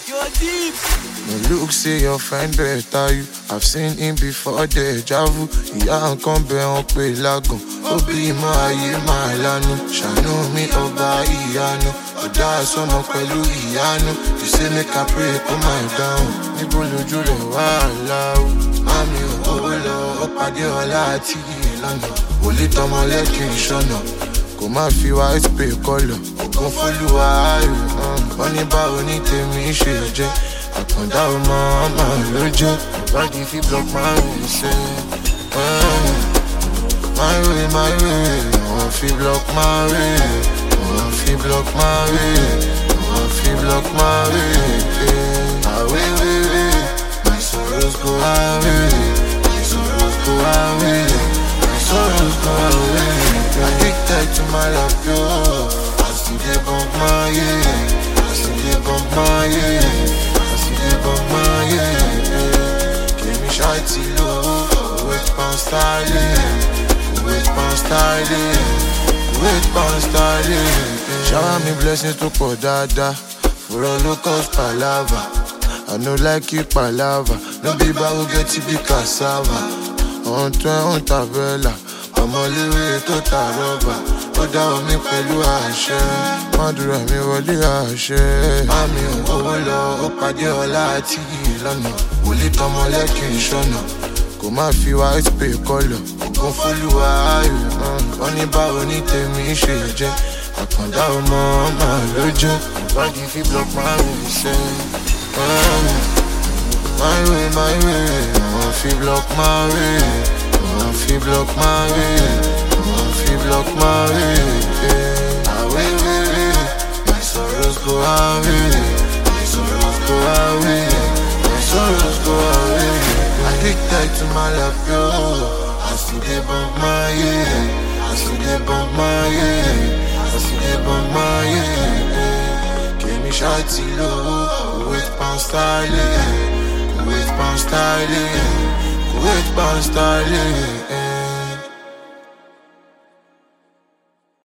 You're deep. No look, say your friend better you. I've seen him before deja vu. Ìyá nǹkan bẹ̀ wọ́n pé lágàn. Ó bí mọ́ ayé máa lanu. Ṣàánú mi ọba ìyanu. Ọ̀dà sọmọ pẹ̀lú ìyanu. You say make I pray, oh my down. Níbo lójú rẹ̀ wá láwù. Mami ò lọ, ó pàdé ọlá àti ìlànà. Wòlé tọmọ lẹ́kìn ìṣọ̀nà. Kò má fi white pay kọ́lọ̀. Ògùn fólúwa ayò. Wọ́n ní báwo ní tèmi ṣe jẹ́. Àkàndá ọmọ ló jẹ́. Body fi block my way, say my way. Wọ́n fi block my way. Wọ́n fi block my way. Wọ́n fi block my way. Away. My sorrows go away. My sorrows go away. My sorrows go away. Addicted to my love, yo. I see they bump my yeah. I see they bump my yeah. I see they bump my yeah. Give me shawty low. Wait pound styling. Wait pound styling. Wait pound styling. Shower me blessings to pour dada. For all locals palava. I know like you palava. No be who get to be cassava. On tabella. Ọmọléwé tó ta rọ́bà. Ó dá omi pẹ̀lú àṣẹ. Mádùúrà mi wọlé àṣẹ. Mami owó lọ, ó pàdé ọlá àti ìlànà. Wòlé tọmọ lẹ́kìn ìṣọ̀nà. Kò má fi white pay kọ́lọ̀. Ògùn fólúwa ayò. Wọ́n ní báwo ní tèmi ṣe jẹ́. Àkàndá ọmọ ló jẹ́. Body fi block my way, say my way. Wọ́n fi block my way. Wọ́n fi block my way. Wọ́n fi block my way. Away. My sorrows go away. My sorrows go away. My sorrows go away. Addicted to my love, yo. I see they bump my yeah. I see they bump my yeah. I see they bump my yeah. Give me shawty low. Wait pound styling. Wait pound styling. Wait pound styling.